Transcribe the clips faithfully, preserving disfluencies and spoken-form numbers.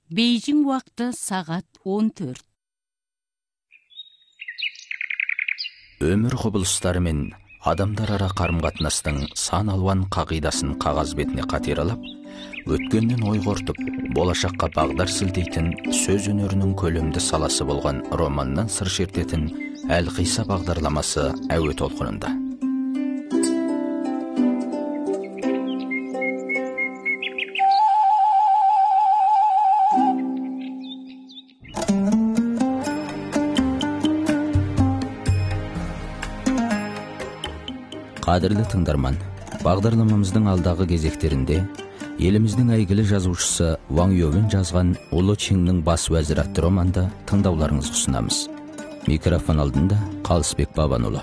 Бейжің уақыты сағат он төрт. Өмір құбылыстары мен адамдар ара қарым-қатынастың сан алуан қағидасын қағаз бетіне қатералап, өткеннен ой қортып, болашаққа бағдар сілтейтін сөз өнерінің көлемді саласы болған романнан сыр шертетін Әлқиса бағдарламасы әуе толқынында. Қадірлі тыңдарман, бағдарламамыздың алдағы кезектерінде еліміздің әйгілі жазушысы Ван Ювен жазған Ұлы Чеңнің бас уәзірі атты романды тыңдауларыңызға ұсынамыз. Микрофон алдында Қалысбек Бабанұлы.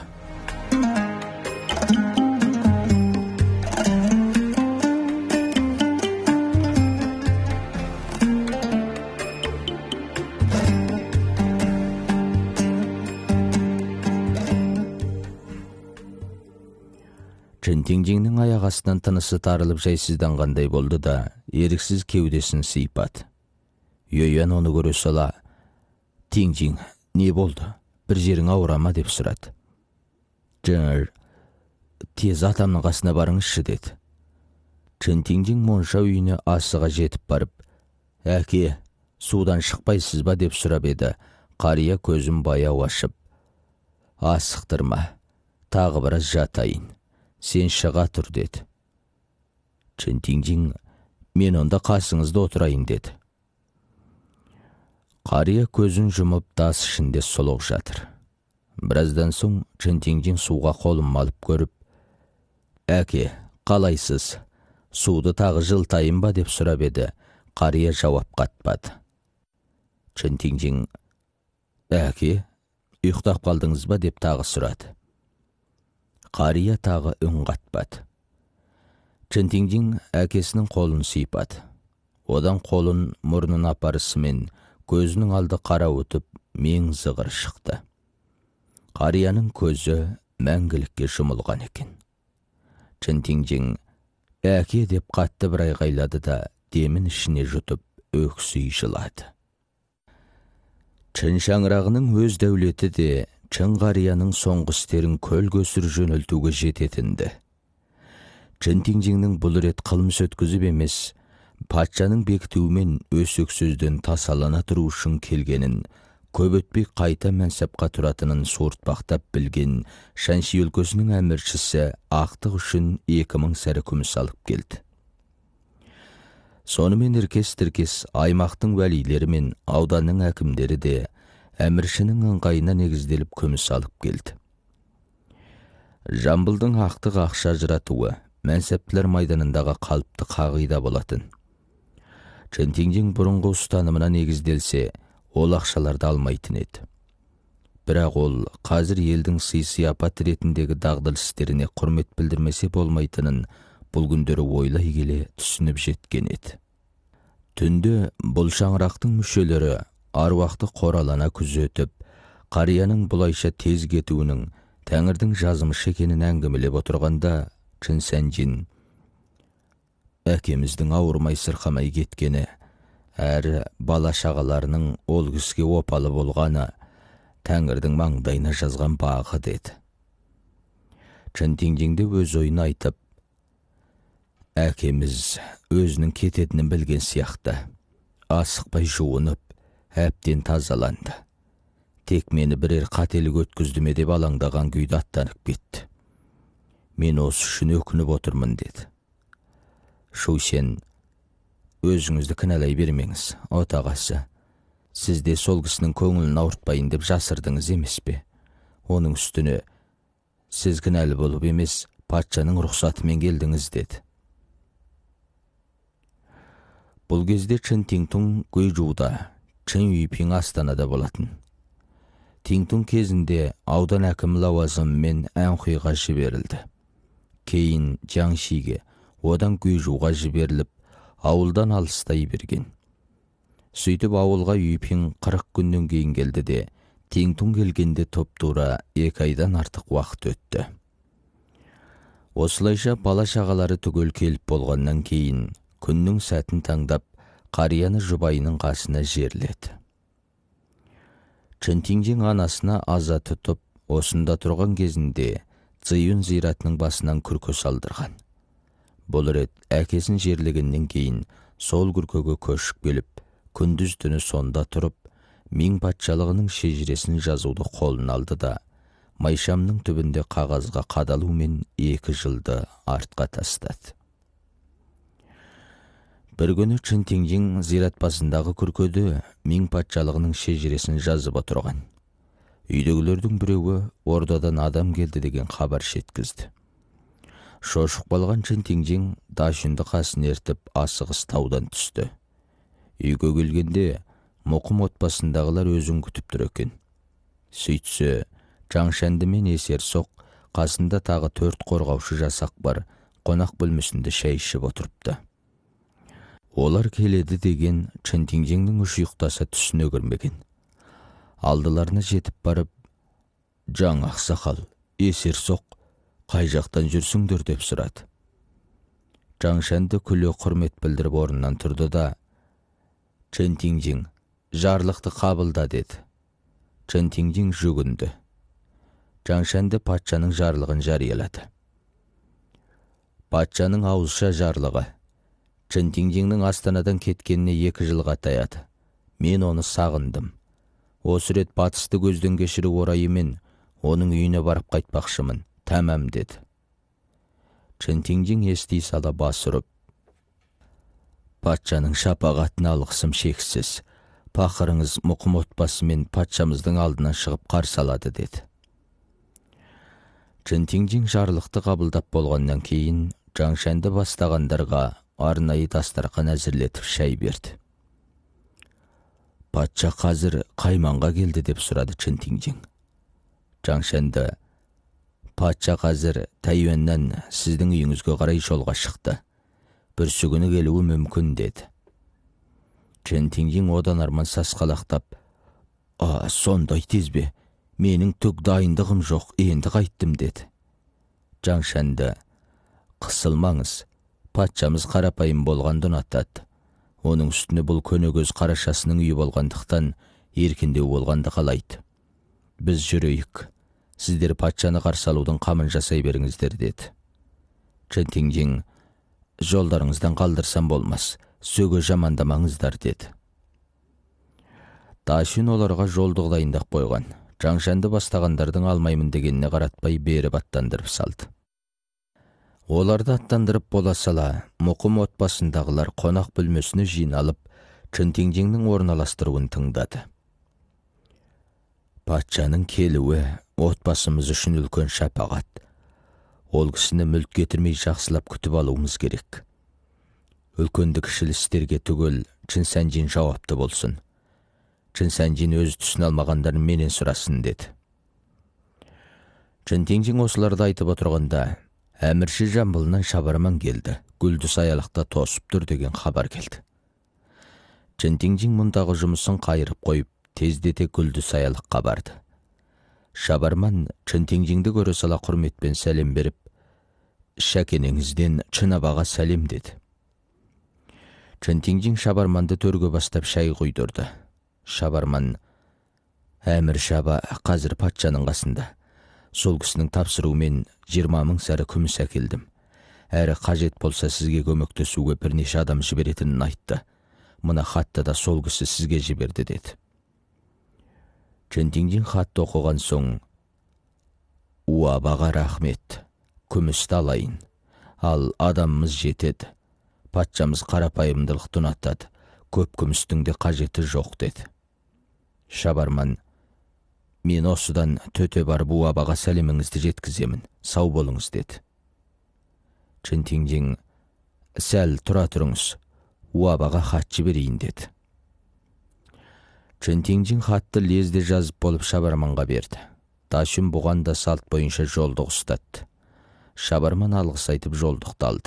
Чэнтиңжиңнің аяқ астынан тынысы тарылып жайсызданғандай болды да, еріксіз кеудесін сыйпады. Юен оны көре сала, «Тиңжиң, не болды? Бір жерің ауыра ма?» деп сұрады. «Жыр, тез атамның қасына барыңызшы» деді. Чэнтиңжиң монша үйіне асыға жетіп барып, «Әке, судан шықпайсыз ба?» деп сұрап еді. Қария көзін баяу ашып, «Асықтырма, тағы біраз жатайын. Сен шыға тұр» деді. Чэнтиңжиң, «Мен онда қасыңызда отырайын» деді. Қария көзін жұмып тас ішінде солық жатыр. Біраздан соң Чэнтиңжиң суға қолын малып көріп, «Әке, қалайсыз? Суды тағы жылтайын ба?» деп сұрап еді. Қария жауап қатпады. Чэнтиңжиң, «Әке, ұйықтап қалдыңыз ба?» деп тағы сұрады. Қария тағы үн қатпады. Чэнтиңжиң әкесінің қолын сыйпады. Одан қолын мұрнын апарысымен көзінің алды қара өтіп, мен зығыр шықты. Қарияның көзі мәңгілікке жұмылған екен. Чэнтиңжиң, «Әке» деп қатты бір айғайлады да, демін ішіне жұтып, өксүй жылады. Чын шаңырағының өз дәулеті де Чын қарияның соңғы істерін көл көсір жөнелтуге жететінді. Чэнтиңжиңнің бұл рет қылмыс өткізіп емес, патшаның бекітуімен өсек сөзден тасалана тұру үшін келгенін, көп өтпей қайта мәнсапқа тұратынын суыртпақтап білген Шанши өлкесінің әміршісі ақтық үшін екі мың сәрі күміс алып келді. Сонымен іркес-тіркес аймақтың вәлилері мен ауданның әкімдері де әміршінің ыңғайына негізделіп күміс алып келді. Жамбылдың ақтық ақша ажыратуы мәнсәптілер майданындағы қалыпты қағида болатын. Чэнтиңжиң бұрынғы ұстанымына негізделсе, ол ақшаларды алмайтын еді. Бірақ ол қазір елдің сый-сияпат ретіндегі дағдылы істеріне құрмет білдірмесе болмайтынын бұл күндері ойлай келе түсініп жеткен еді. Түнде бұл шаңырақтың мүшелері аруақты қоралана күзетіп, қарияның бұлайша тез кетуінің Тәңірдің жазымышы екенін әңгімелеп отырғанда, Чэнсянжин, «Әкеміздің ауырмай сырқамай кеткені, әрі бала шағаларының ол кісіге опалы болғаны Тәңірдің маңдайына жазған бағы» деді. Чэнтиңжиңде өз ойын айтып, «Әкеміз өзінің кететінін білген сияқты, асықпай жуынып, әптен тазаланды. Тек мені бірер қателік өткізді ме деп алаңдаған күйді аттанып кетті. Мен осы үшін өкініп отырмын» деді. «Шу, сен өзіңізді кінәлай бермеңіз, отағасы. Сіз де сол кісінің көңілін ауыртпайын деп жасырдыңыз емес пе? Оның үстіне сіз кінәлі болып емес, патшаның рұқсатымен келдіңіз» деді. Бұл кезде Чэнтиңтун Гуйжуда, Чын Юйпиң астанада болатын. Тиңтун кезінде аудан әкім лауазымымен Әнхуйға жіберілді. Кейін Жаңшиге, одан Гуйжуға жіберіліп, ауылдан алыстай берген. Сөйтіп ауылға Юйпиң қырық күннен кейін келді де, Тиңтун келгенде топ-тура екі айдан артық уақыт өтті. Осылайша бала шағалары түгел келіп болғаннан кейін, күннің сәтін таңдап, қарияны жұбайының қасына жерледі. Чынтиңжең анасына аза тұтып, осында тұрған кезінде Цзиюн зиратының басынан күрке салдырған. Бұл рет әкесін жерлегеннен кейін сол күркеге көшіп келіп, күндіз түні сонда тұрып, Мин патшалығының шежіресін жазуды қолына алды да, майшамның түбінде қағазға қадалумен екі жылды артқа тастады. Бір күні Чынтиңжең зират басындағы күркеде Мин патшалығының шежіресін жазып отырған. Үйдегілердің біреуі ордадан адам келді деген хабар жеткізді. Шошып қалған Чынтиңжең Дашүнді қасын ертіп асығыс таудан түсті. Үйге келгенде Мұқым отбасындағылар өзін күтіп тұр екен. Сөйтсе, Жаңшанды мен Есерсоқ қасында тағы төрт қорғаушы жасақ бар, қонақ бөлмесінде шай ішіп отырыпты. Олар келеді деген Чынтиңжеңнің үш ұйықтаса түсіне кірмеген. Алдыларына жетіп барып, «Жаң ақсақал, Есерсоқ, қай жақтан жүрсіңдер?» деп сұрады. Жаңшанды күле құрмет білдіріп орнынан тұрды да, «Чынтиңжең, жарлықты қабылда» деді. Чынтиңжең жүгінді. Жаңшанды патшаның жарлығын жариялады. Патшаның ауызша жарлығы. Чынтиңжеңнің астанадан кеткеніне екі жылға таяды. Мен оны сағындым. Осы рет батысты көзден кешіру орайымен оның үйіне барып қайтпақшымын. Тәмәм деді. Чынтиңжең ести сала бас ұрып, «Патшаның шапағатына алғысым шексіз. Пақырыңыз Мұқым отбасымен патшамыздың алдынан шығып қарсы алады» деді. Чынтиңжең жарлықты қабылдап болғаннан кейін Жаңшанды бастағандарға арнайы дастархан әзірлетіп шай берді. «Патша қазір қайманға келді?» деп сұрады Чынтиңжең. Жаңшанды, «Патша қазір Тайюаннан сіздің үйіңізге қарай жолға шықты. Бүрсігүні келуі мүмкін» деді. Чынтиңжең одан арман сасқалақтап, «А, сондай тез бе? Менің түк дайындығым жоқ, енді қайттым» деді. Жаңшанды, «Қысылмаңыз, патшамыз қарапайым болғанды ұнатады. Оның үстіне бұл көнегөз қарашасының үйі болғандықтан еркіндеу болғанды қалайды. Біз жүрейік, сіздер патшаны қарсы алудың қамын жасай беріңіздер» деді. Чынтиңжең, «Жолдарыңыздан қалдырсам болмас, сөге жамандамаңыздар» деді. Дашүн оларға жолдық дайындап қойған. Жаңшанды бастағандардың алмаймын дегеніне қаратпай беріп аттандырып салды. Оларды аттандырып бола сала, Мұқым отбасындағылар қонақ бөлмесіне жиналып, Чынтиңжеңнің орналастыруын тыңдады. «Патшаның келуі отбасымыз үшін үлкен шапағат. Ол кісіні мүлт кетірмей жақсылап күтіп алуымыз керек. Үлкенді кішілі істерге түгел Чынсанжин жауапты болсын. Чынсанжин өз түсін алмағандарын менен сұрасын» деді. Чынтиңжең осыларды айтып отырғанда, әмірші Жамбылынан Шабарман келді. Гүлді саялықта тосып тұр деген хабар келді. Чынтиңжең мұндағы жұмысын қайырып қойып, тездете Гүлді саялыққа барды. Шабарман Чынтиңжеңді көре сала құрметпен сәлем беріп, «Шәкенеңізден Чынабаға сәлем» деді. Чынтиңжең Шабарманды төрге бастап шай құйдырды. Шабарман, «Әмір Шаба қазір патшаның қасында. Сол кісінің тапсыруымен жиырма мың сәрі күміс әкелдім. Әрі қажет болса сізге көмектесуге бірнеше адам жіберетінін айтты. Мына хатты да сол кісі сізге жіберді» деді. Чынтиңжең хатты оқыған соң, «Уабаға рахмет, күмісті алайын. Ал адамымыз жетеді. Патшамыз қарапайымдылықты ұнатады. Көп күмістің де қажеті жоқ» деді. Шабарман, «Мен осыдан төте барып Уабаға сәлеміңізді жеткіземін. Сау болыңыз» деді. Чынтиңжең, «Сәл тұра тұрыңыз, Уабаға хат жіберейін» деді. Чынтиңжең хатты лезде жазып болып Шабарманға берді. Дашүн бұған да салт бойынша жолдық ұстатты. Шабарман алғыс айтып жолдықты алды.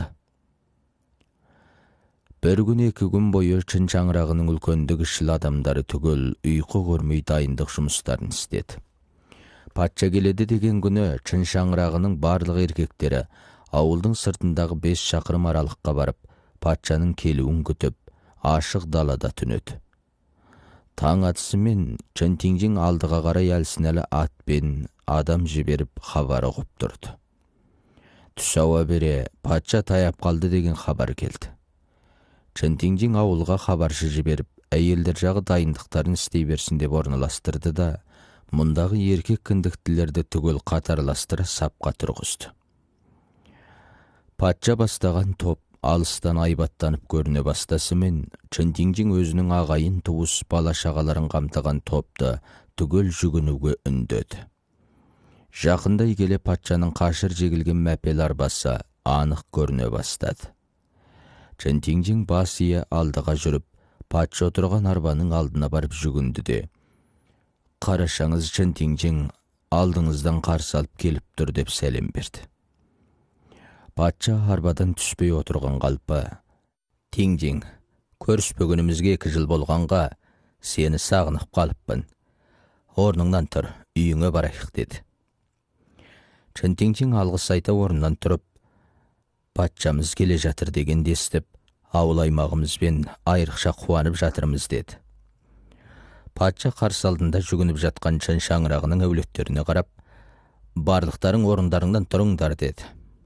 Бір күн екі күн бойы Чын шаңырағының үлкендігі кішілі адамдары түгел ұйқы көрмей дайындық жұмыстарын істеді. Патша келеді деген күні Чын шаңырағының барлық еркектері ауылдың сыртындағы бес шақырым аралыққа барып, патшаның келуін күтіп, ашық далада түнеді. Таң атысымен Чэнтиңжиң алдыға қарай әлсінәлі атпен адам жіберіп хабары құп тұрды. Түс ауа бере патша таяп қалды деген хабар келді. Чэнтиңжиң ауылға хабаршы жіберіп, әйелдер жағы дайындықтарын істей берсін деп орналастырды да, мұндағы еркек кіндіктілерді түгел қатарластыра сапқа тұрғызды. Патша бастаған топ алыстан айбаттанып көріне бастасымен, Чэнтиңжиң өзінің ағайын туыс бала шағаларын қамтыған топты түгел жүгінуге үндеді. Жақындай келе патшаның қашыр жегілген мәпел арбасы анық көріне бастады. Чэнтиңжиң бас ие алдыға жүріп, патша отырған арбаның алдына барып жүгінді де: «Қарашаңыз Чэнтиңжиң алдыңыздан қарсы алып келіп тұр» деп сәлем берді. Патша арбадан түспей отырған қалпы: «Тиңжиң, көріспегенімізге екі жыл болғанға сені сағынып қалыппын. Орныңнан тұр, үйіңе барайық» деді. Чэнтиңжиң алғыс айта орнынан тұрып, «Патшамыз келе жатыр дегенді естіп, ауыл аймағымызбен айрықша қуанып жатырмыз» деді. Патша қарсы алдында жүгініп жатқан шын шаңырағының әулеттеріне қарап: «Барлықтарың орындарыңнан тұрыңдар» деді.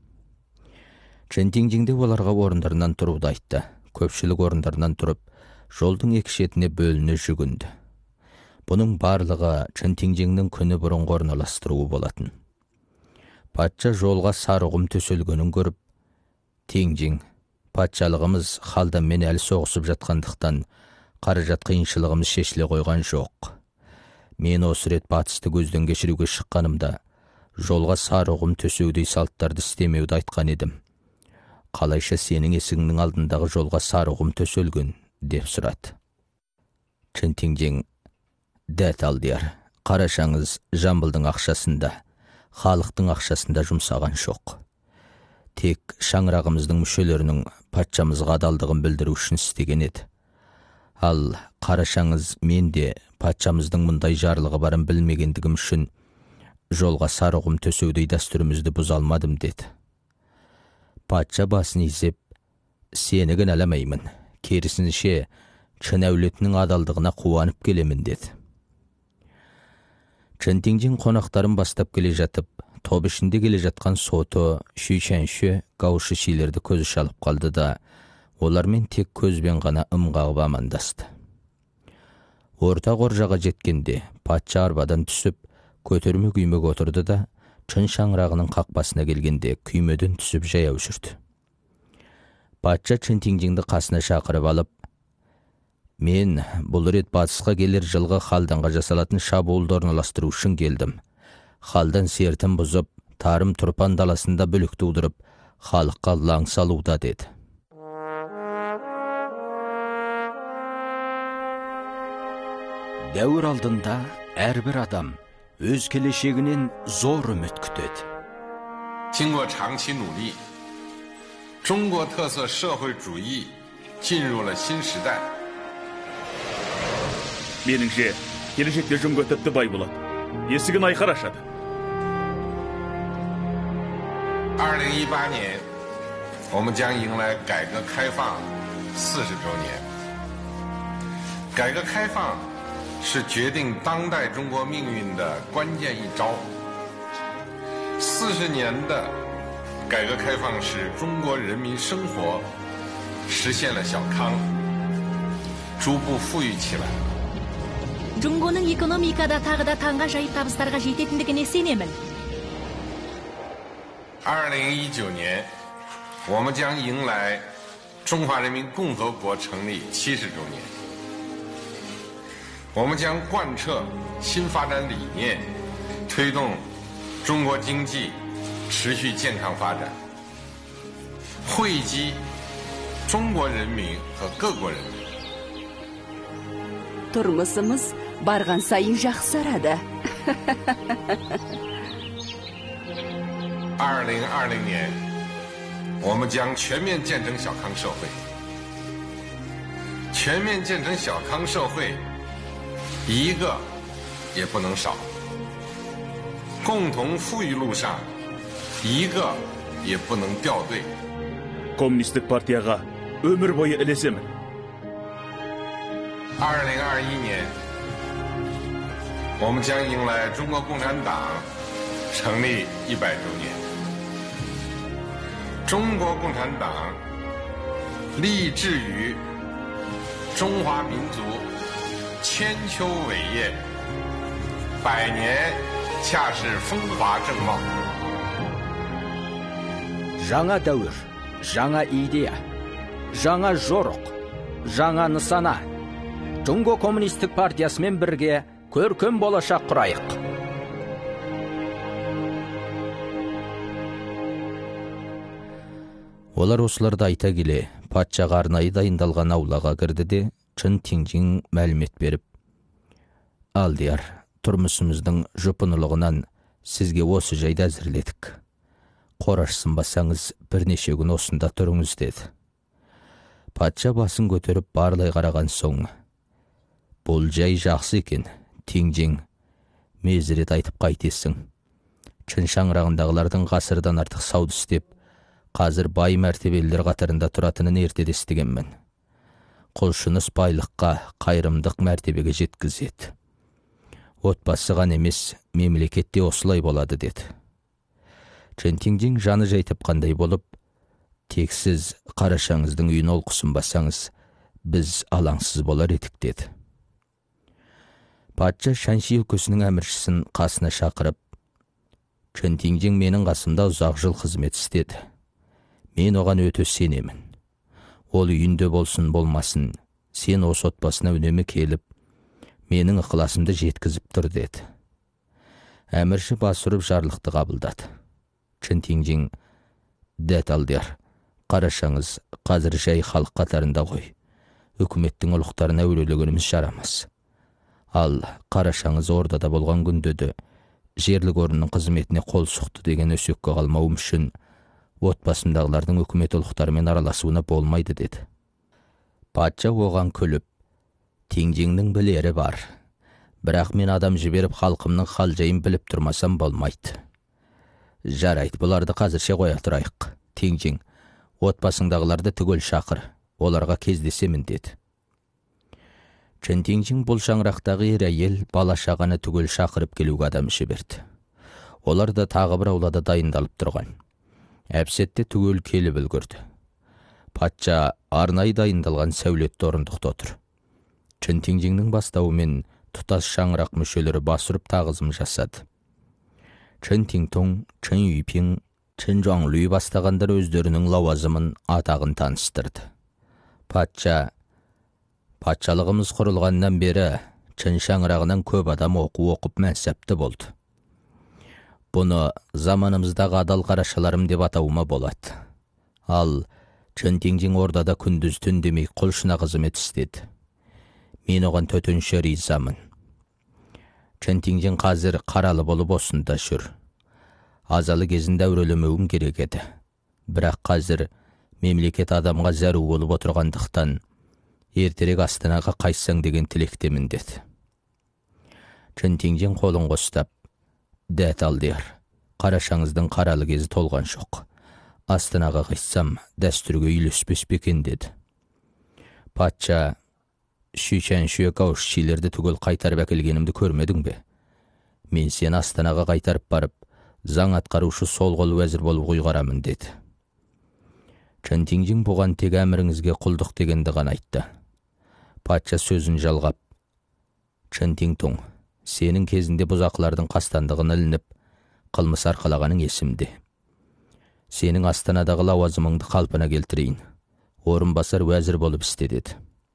Чэнтиңжиң де оларға орындарынан тұруды айтты. Көпшілік орындарынан тұрып, жолдың екі шетіне бөліне жүгінді. Бұның барлығы Чэнтиңжиңнің күні бұрынғы орналастыруы болатын. Патша жолға сарығым төселгенін көріп: «Тиңжиң, патшалығымыз халданмен әлі соғысып жатқандықтан, қаражат қиыншылығымыз шешіле қойған жоқ. Мен осы рет батысты көзден кешіруге шыққанымда, жолға сарығым төсеудей салттарды істемеуді айтқан едім. Қалайша сенің есігіңнің алдындағы жолға сарығым төселген?» деп сұрады. Чэнтиңжиң: «Дәт алдияр, қарашаңыз Жамбылдың ақшасында, халықтың ақшасында жұмсаған жоқ. Тек шаңырағымыздың мүшелерінің патшамызға адалдығын білдіру үшін істеген еді. Ал қарашаңыз мен де патшамыздың мұндай жарлығы барын білмегендігім үшін жолға сарығым төсеудей дәстүрімізді бұза алмадым» деді. Патша басын изеп: «Сені кінәламаймын, керісінше шын әулетінің адалдығына қуанып келемін» деді. Чэнтиңжиң қонақтарын бастап келе жатып, топ ішінде келе жатқан Сото, Шүйшәнші, Гаушы шилерді көзі шалып қалды да, олармен тек көзбен ғана ымғағып амандасты. Орта қоржаға жеткенде патша арбадан түсіп, көтерме күймеге отырды да, шын шаңырағының қақпасына келгенде күймеден түсіп жаяу жүрді. Патша Чэнтиңжиңді қасына шақырып алып: «Мен бұл рет батысқа келер жылғы халданға жасалатын шабуылды орналастыру үшін келдім. Халдан сертін бұзып, тарым тұрпан даласында бүлік тудырып, халыққа лаң салуда» деді. Дәуір алдында әрбір адам өз келешегінен зор үміт күтеді. 经过长期努力，中国特色社会主义进入了新时代。 Меніңше, келешекте жонго тіпті бай болады. Есігін айқар ашады. 二零一八年，我们将迎来改革开放四十周年。改革开放是决定当代中国命运的关键一招。四十年的改革开放使中国人民生活实现了小康，逐步富裕起来。 Жунгоның экономикада тағы да таңға жайып табыстарға жететіндігіне сенемін. 二零一九年，我们将迎来中华人民共和国成立七十周年。我们将贯彻新发展理念，推动中国经济持续健康发展，惠及中国人民和各国人民。 Тұрмысымыз барған сайын жақсарады. 二零二零年，我们将全面建成小康社会。全面建成小康社会，一个也不能少。共同富裕路上，一个也不能掉队。 Коммунистік партияға өмір бойы ілесемін. 二零二一年，我们将迎来中国共产党成立一百周年。中国共产党立志于中华民族千秋伟业，百年恰是风华正茂。 жаңа дәуір, жаңа идея, жаңа жорық, жаңа нысана. Жонго коммунистік партиясымен бірге көркем болашақ құрайық. Олар осыларды айта келе, патшаға арнайы дайындалған аулаға кірді де, Чын Тиңжиң мәлімет беріп: «Алдияр, тұрмысымыздың жұпынылығынан сізге осы жайды әзірледік. Қорашсынбасаңыз бірнеше күн осында тұрыңыз», деді. Патша басын көтеріп барлай қараған соң: «Бұл жай жақсы екен, Тиңжиң, мезірет айтып қайтесің. Чын шаңырағындағылардың ғасырдан артық сауды істеп, қазір бай мәртебелілер қатарында тұратынын ертеде естігенмін. Құлшыныс байлыққа, қайырымдық мәртебеге жеткізеді. Отбасы ғана емес, мемлекетте осылай болады», деді. Чын Тиңжиң жаны жайтып қандай болып: «Тек сіз қарашаңыздың үйін олқысынбасаңыз, біз алаңсыз болар едік», деді. Патша Шанши өлкесінің әміршісін қасына шақырып: «Чын Тиңжиң менің қасымда ұзақ жыл қызмет істеді. Мен оған өте сенемін. Ол үйінде болсын болмасын, сен осы отбасына үнемі келіп, менің ықыласымды жеткізіп тұр», деді. Әмірші бас ұрып жарлықты қабылдады. Чын Тиңжиң: «Дәт Алдияр, қарашаңыз қазір жай халық қатарында ғой. Үкіметтің ұлықтарына өрелегеніміз жарамас. Ал қарашаңыз ордада болған күндеді, жерлік орынның қызметіне қол сұқты деген өсекке қалмауым үшін отбасымдағылардың үкімет ұлықтарымен араласуына болмайды», деді. Патша оған күліп: «Тиңжиңнің білері бар. Бірақ мен адам жіберіп халқымның хал жайын біліп тұрмасам болмайды. Жарайды, бұларды қазірше қоя тұрайық. Тиңжиң, отбасыңдағыларды түгел шақыр, оларға кездесемін», деді. Чын Тиңжиң бұл шаңырақтағы ер әйел бала шағаны түгел шақырып келуге адам жіберді. Олар да тағы бір аулада дайындалып тұрған. Әпсетте түгел келіп үлгерді. Патша арнайы дайындалған сәулетті орындықта отыр. Чын Тиңжиңнің бастауымен тұтас шаңырақ мүшелері басырып тағызым жасады. Чын Тиңтоң, Чын Юйпин, Чын Жуанлүй бастағандар өздерінің лауазымын, атағын таныстырды. Патша: «Патшалығымыз құрылғаннан бері Чын шаңырағынан көп адам оқу оқып мәнсәпті болды. Бұны заманымыздағы адал қарашаларым деп атауыма болады. Ал Чын Тиңжиң ордада күндіз түн демей құлшына қызмет істеді. Мен оған төтенше ризамын. Чын Тиңжиң қазір қаралы болып осында жүр. Азалы кезінде әурелемеуім керек еді. Бірақ қазір мемлекет адамға зәру болып отырғандықтан, ертерек Астанаға қайтсаң деген тілектемін», деді. Чын Тиңжиң қолын қостап: «Дәт Алдияр, қарашаңыздың қаралы кезі толған жоқ. Астанаға қайтсам, дәстүрге үйлеспес пе екен», деді. Патша: «Шүйчән шүйекауыш шилерді түгел қайтарып әкелгенімді көрмедің бе? Мен сен Астанаға қайтарып барып, заң атқарушы сол қол уәзір болып ұйғарамын», деді. Чын Тиңжиң бұған тек әміріңізге құлдық дегенді ғана айтты. Патша сөзін жалғап: «Чын Тиңтоң, сенің кезінде бұзақылардың қастандығын ілініп, қылмыс арқалағаның есімде. Сенің Астанадағы лауазымыңды қалпына келтірейін. Орынбасар уәзір болып істе», деді.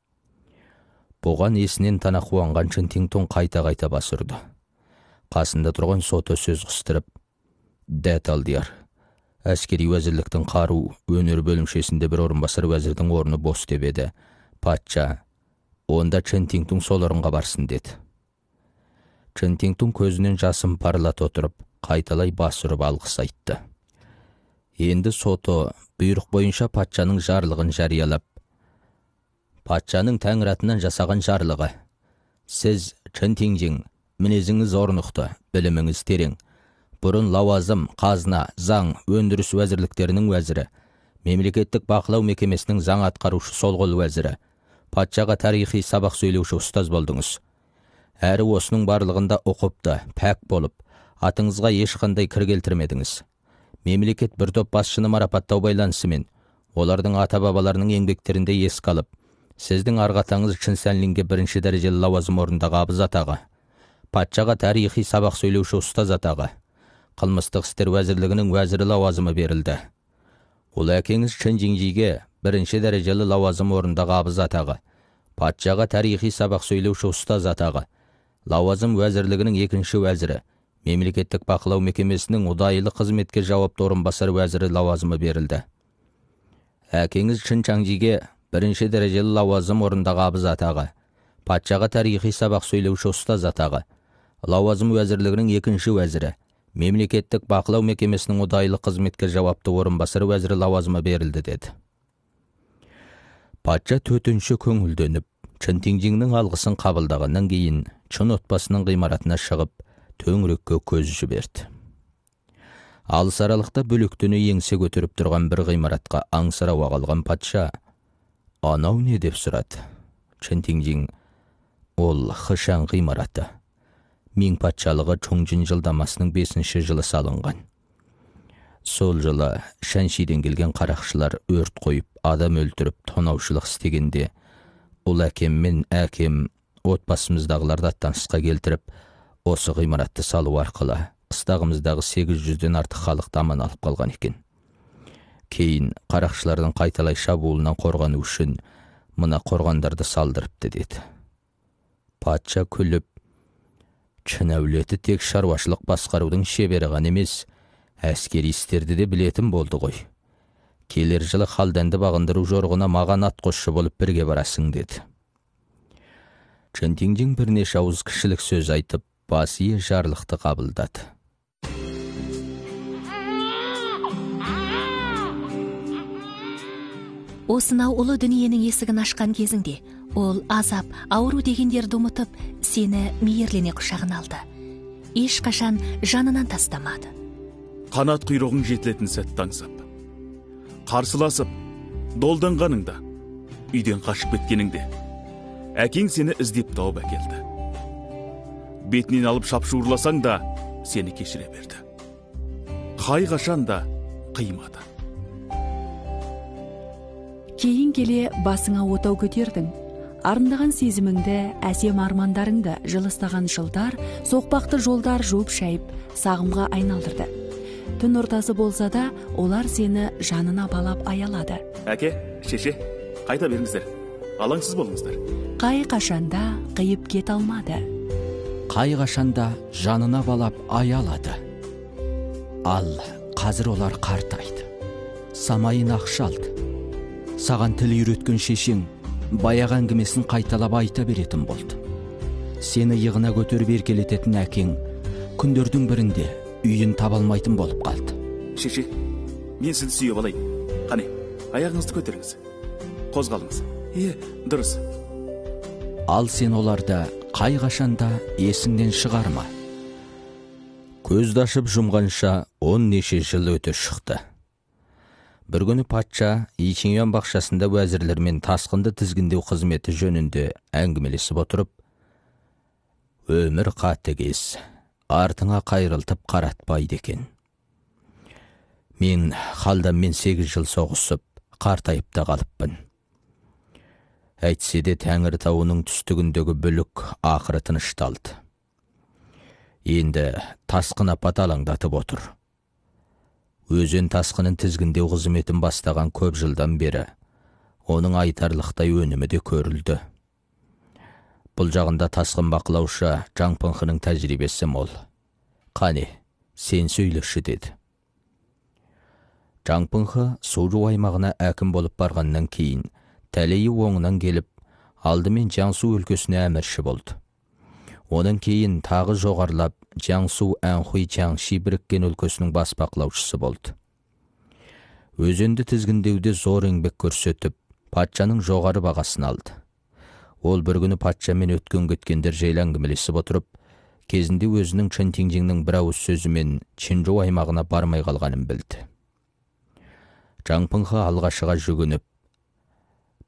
Бұған есінен тана қуанған Чын Тиңтоң қайта-қайта бас ұрды. Қасында тұрған соты сөз қыстырып: «Дәт Алдияр, әскери уәзірліктің қару өнер бөлімшесінде бір орынбасар уәзірдің орны бос деп еді. Патша: «Онда Чын Тиңтоң сол орынға барсын», деді. Чын Тиңтоң көзінен жасын парлат отырып, қайталай бас ұрып алғыс айтты. Енді соты бұйрық бойынша патшаның жарлығын жариялап: «Патшаның тәңіратынан жасаған жарлығы. Сіз, Чын Тиңжиң, мінезіңіз орнықты, біліміңіз терең. Бұрын лауазым, қазына, заң, өндіріс уәзірліктерінің уәзірі, мемлекеттік бақылау мекемесінің заң атқарушы сол қол уәзірі, патшаға тарихи сабақ сөйлеуші ұстаз болдыңыз. Әрі осының барлығында оқыпты, пәк болып, атыңызға ешқандай кір келтірмедіңіз. Мемлекет бір топ басшыны марапаттау байланысымен, олардың ата-бабаларының еңбектерінде еске алып, сіздің арғатаңыз Чынсәнлинге бірінші дәрежелі лауазым орындағы абыз атағы, патшаға тарихи сабақ сөйлеуші ұстаз атағы, қылмыстық істер уәзірлігінің уәзірі лауазымы берілді. Ол әкеңіз Чынжинжиге бірінші дәрежелі лауазым орындағы абыз атағы, патшаға тарихи сабақ сөйлеуші ұстаз атағы, лауазым уәзірлігінің екінші уәзірі, мемлекеттік бақылау мекемесінің ұдайылы қызметке жауапты орынбасар уәзірі лауазымы берілді. Әкеңіз Чынчаңжиге бірінші дәрежелі лауазым орындағы абыз атағы, патшаға тарихи сабақ сөйлеуші ұстаз атағы, лауазым уәзірлігінің екінші уәзірі, мемлекеттік бақылау мекемесінің ұдайылы қызметке жауапты орынбасар уәзірі лауазымы берілді деді. Патша төтінші көңілденіп, Чынтиңжіңнің алғысын қабылдағаннан кейін Чын отбасының ғимаратына шығып, төңірекке көз жіберді. Алыс аралықта бөлектені еңсе көтеріп тұрған бір ғимаратқа аңсырауға қалған патша, анау не деп сұрады. Чынтиңжің, ол Хышан ғимараты. Мин патшалығы Чоңжин жылдамасының бесінші жылы салынған. Сол жылы Шәншиден келген қарақшылар өрт қойып, адам өлтіріп, тонаушылық істегенде, ол әкем мен әкем отбасымыздағыларды аттанысқа келтіріп, осы ғимаратты салу арқылы қыстағымыздағы сегіз жүзден артық халықты аман алып қалған екен. Кейін қарақшылардың қайталай шабуылынан қорғану үшін мына қорғандарды салдырыпты деді. Патша күліп, Чын әулеті тек шаруашылық басқарудың шебері ғана емес, әскери істерді де білетін болды ғой. Келер жылы халданды бағындыру жорғына маған атқосшы болып бірге барасың деді. Чынтиңжің бірнеше ауыз кішілік сөз айтып, бас ие жарлықты қабылдады. Осынау ұлы дүниенің есігін ашқан кезіңде, ол азап, ауру дегендерді ұмытып, сені мейірлене құшағын алды. Ешқашан жанынан тастамады. Қанат құйрығың жетілетін сәтті аңсап, қарсыласып, долданғаныңда, үйден қашып кеткеніңде, әкең сені іздеп тауып әкелді. Бетінен алып шапшуырласаң да, сені кешіре берді. Қай қашан да қимады. Кейін келе басыңа отау көтердің. Арындаған сезіміңді, әсем армандарыңды жылыстаған жылдар, соқпақты жолдар жуып шайып, сағымға айналдырды. Түн ортасы болса да, олар сені жанына балап аялады. Әке, шеше, қайта беріңіздер. Алаңсыз болыңыздар. Қай қашанда қиып кет алмады. Қай қашанда жанына балап аялады. Ал қазір олар қартайды. Самайын ақшалды. Саған тіл үйреткен шешең баяғы әңгімесін қайталап айта беретін болды. Сені иығына көтеріп еркелететін әкең күндердің бірінде үйін табалмайтын болып қалды. Шеше, мен сізді сүйіп алайын. Қане, аяғыңызды көтеріңіз. Қозғалыңыз. Е, дұрыс. Ал сен оларды қай қашанда есіңнен шығарма. Көзді ашып жұмғанша он неше жыл өте шықты. Бір күні патша Ичиньюан бақшасында уәзірлермен тасқынды тізгіндеу қызметі жөнінде әңгімелесіп отырып, өмір қатыгез, артыңа қайрылтып қаратпайды екен. Мен халданмен сегіз жыл соғысып, қартайып та қалыппын. Әйтсе де Тәңір тауының түстігіндегі бүлік ақыры тынышталды. Енді тасқын апат алаңдатып отыр. Өзен тасқынын тізгіндеу қызметін бастаған көп жылдан бері, оның айтарлықтай өнімі де көрілді. Бұл жағында тасқын бақылаушы Жаңпыңхының тәжірибесі мол. Қане, сен сөйлеші деді. Жаңпыңхы Сужу аймағына әкім болып барғаннан кейін, тәлейі оңынан келіп, алдымен Жаңсу өлкесіне әмірші болды. Оның кейін тағы жоғарлап, Жаңсу Әнхуй Чаңши біріккен өлкесінің бас бақылаушысы болды. Өзенді тізгіндеуде зор еңбек көрсетіп, патшаның жоғары бағасын алды. Ол бір күні патшамен өткен кеткендер жайлы әңгімелесіп отырып, кезінде өзінің Чынтиңжіңнің бір ауыз сөзімен Чинжу аймағына бармай қалғанын білді. Жаңпыңхы алғашыға жүгініп,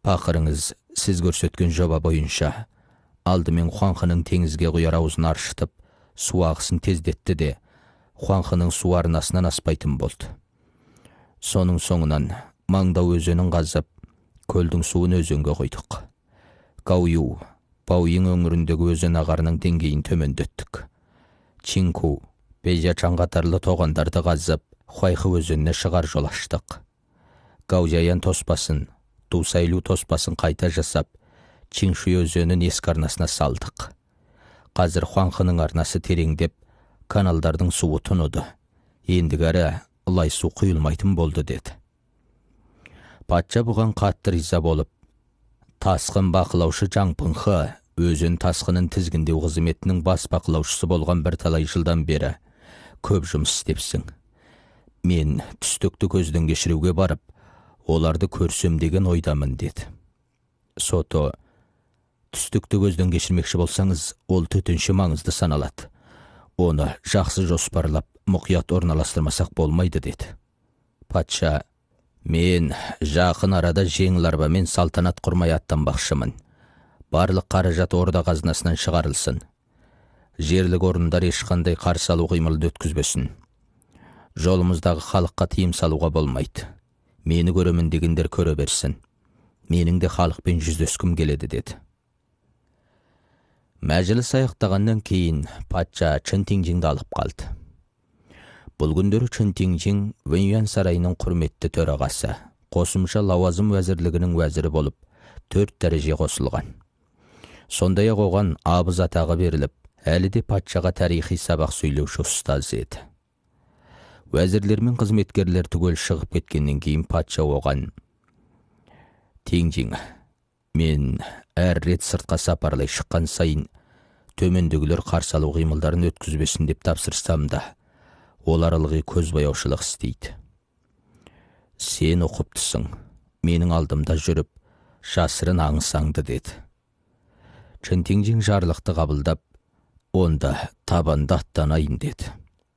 Ақырыңыз сіз көрсеткен жоба бойынша алдымен Хуанхының теңізге құяр аузын аршытып, су ағысын тездетті де, Хуанхының су арнасынан аспайтын болды. Соның соңынан Маңдау өзенін қазып, көлдің суын өзенге қойдық. Гаою, Баоюң өңіріндегі өзен ағарының деңгейін төмендеттік. Чинку, Бейжачан қатарлы тоғандарды қазып, Хуайхы өзеніне шығар жол аштық. Гаужаян тоспасын, Тусайлу тоспасын қайта жасап, Чиншуй өзенін ескі арнасына салдық. Қазір Хуанхының арнасы тереңдеп, каналдардың суы тұныды. Ендігәрі лай су құйылмайтын болды деді. Патша бұған қатты риза болып, тасқын бақылаушы Жаңпыңхы өзен тасқынын тізгіндеу қызметінің бас бақылаушысы болған бір талай жылдан бері көп жұмыс істепсің. Мен түстікті көзден кешіруге барып, оларды көрсем деген ойдамын деді. Сото, түстікті көзден кешірмекші болсаңыз, ол төтенше маңызды саналады. Оны жақсы жоспарлап, мұқият орналастырмасақ болмайды деді. Патша, мен жақын арада жеңіл арбамен салтанат құрмай аттанбақшымын. Барлық қаражат орда қазынасынан шығарылсын. Жерлік орындар ешқандай қарсы алу қимылды өткізбесін. Жолымыздағы халыққа тыйым салуға болмайды. Мені көремін дегендер көре берсін. Менің де халықпен жүздескім келеді деді. Мәжіліс аяқтағаннан кейін патша Чэнтинжинді алып қалды. Бұл күндері Чэнтинжин Вэньюан сарайының құрметті төрағасы, қосымша лауазым уәзірлігінің уәзірі болып, төрт дәреже қосылған. Сондай-ақ оған абыз атағы беріліп, әлі де патшаға тарихи сабақ сөйлеуші ұстаз еді. Уәзірлер мен қызметкерлер түгел шығып кеткеннен кейін патша оған: Тинжин, мен әр рет сыртқа сапарлай шыққан сайын төмендегілер қарсы алу қимылдарын өткізбесін деп тапсырсам да, олар ылғи көзбояушылық істейді. Сен оқыптысың, менің алдымда жүріп, жасырын аңысаңды деді. Чэнтинжин жарлықты қабылдап, онда табанда аттанайын деді.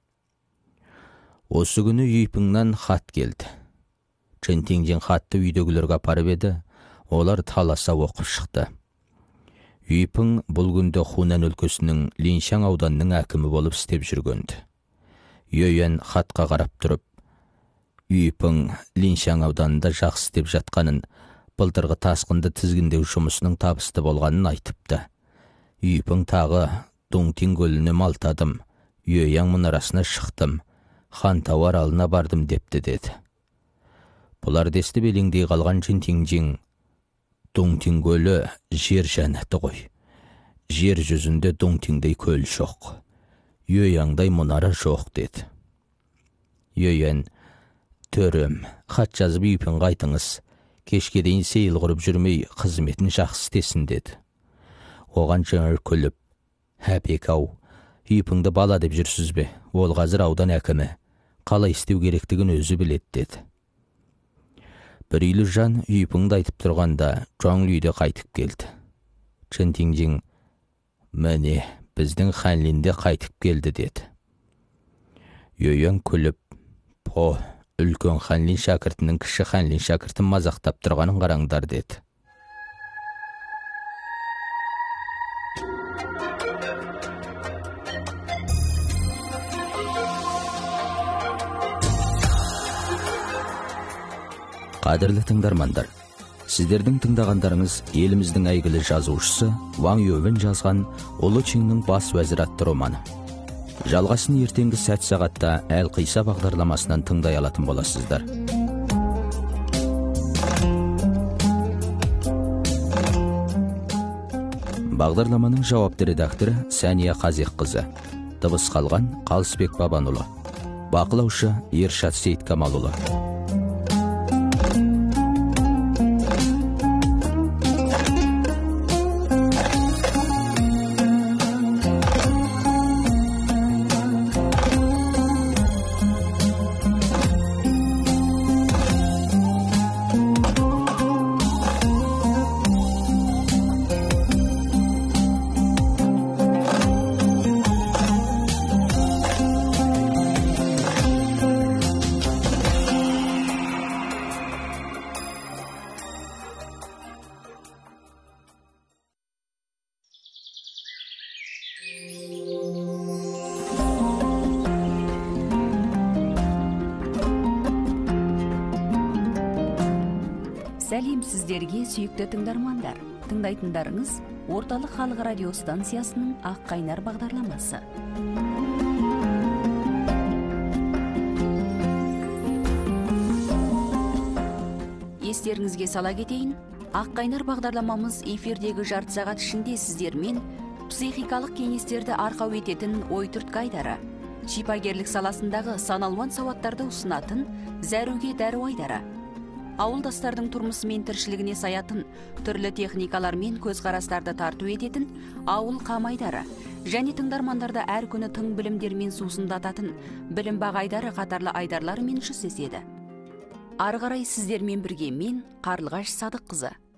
Осы күні Үйпіңнен хат келді. Чэнтинжин хатты үйдегілерге апарып еді, олар таласа оқып шықты. Үйпің бұл күнде Хунан өлкесінің Линшан ауданының әкімі болып істеп жүргенді. Юйен хатқа қарап тұрып, Үйпің Линшан ауданында жақсы істеп жатқанын, былтырғы тасқынды тізгіндеу жұмысының табысты болғанын айтыпты. Үйпің тағы Дуңтин көліне малтадым, Юйяң мұнарасына шықтым, хан тауар алына бардым депті деді. Бұлар десті белеңдей қалған Чэнтинжин: Дуңтин көлі жер жәннаты ғой. Жер жүзінде Дуңтиндей көл жоқ. Юйяңдай мұнара жоқ деді. Юйян: Төрім, хат жазып Үйпің қайтыңыз. Кешке дейін сейіл құрып жүрмей, қызметін жақсы істесін деді. Оған жаңыр күліп: Әпек-ау, Үйпіңді бала деп жүрсіз бе? Ол қазір аудан әкімі. Қалай істеу керектігін өзі білет деді. Бір үйлі жан Үйпіңді айтып тұрғанда, Жоң үйде қайтып келді. Чэнтинжин: Міне, біздің ханлинде қайтып келді деді. Юйян күліп: По, үлкен ханлин шәкіртінің кіші ханлин шәкіртін мазақтап тұрғанын қараңдар деді. Қадірлі тыңдармандар, сіздердің тыңдағандарыңыз еліміздің әйгілі жазушысы Ваң Ювен жазған Ұлы Чиннің бас уәзір атты романы. Жалғасын ертеңгі сәт сағатта Әл-Қиса бағдарламасынан тыңдай алатын боласыздар. Бағдарламаның жауапты редакторы Сәния Қазиққызы. Дыбыс қалған Қалысбек Бабанұлы. Бақылаушы Ершат Сейткамалұлы. сәлем сіздерге, сүйікті тыңдармандар. Тыңдайтындарыңыз Орталық халық радио станциясының Ақ қайнар бағдарламасы. Естеріңізге сала кетейін, Ақ қайнар бағдарламамыз эфирдегі жарты сағат ішінде сіздермен психикалық кеңестерді арқау ететін ой түрткі айдары, шипагерлік саласындағы саналуан сауаттарды ұсынатын зәруге дәру айдары, ауылдастардың тұрмысы мен тіршілігіне саятын түрлі техникалар мен көзқарастарды тарту ететін ауыл қамайдары және тыңдармандарды әр күні тың білімдермен сусындататын білім бағайдары қатарлы айдарларымен жүздеседі. Ары қарай сіздермен бірге мен Қарлығаш Садыққызы.